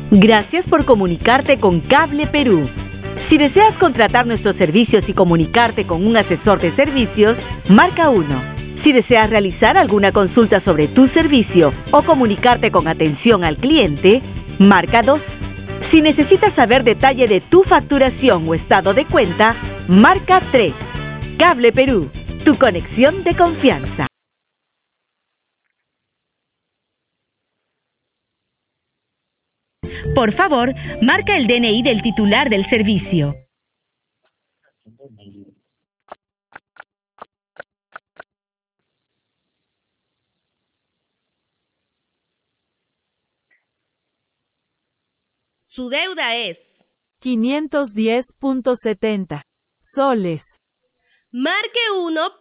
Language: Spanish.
Gracias por comunicarte con Cable Perú. Si deseas contratar nuestros servicios y comunicarte con un asesor de servicios, marca 1. Si deseas realizar alguna consulta sobre tu servicio o comunicarte con atención al cliente, marca 2. Si necesitas saber detalle de tu facturación o estado de cuenta, marca 3. Cable Perú, tu conexión de confianza. Por favor, marca el DNI del titular del servicio. Su deuda es 510.70 soles. Marque 1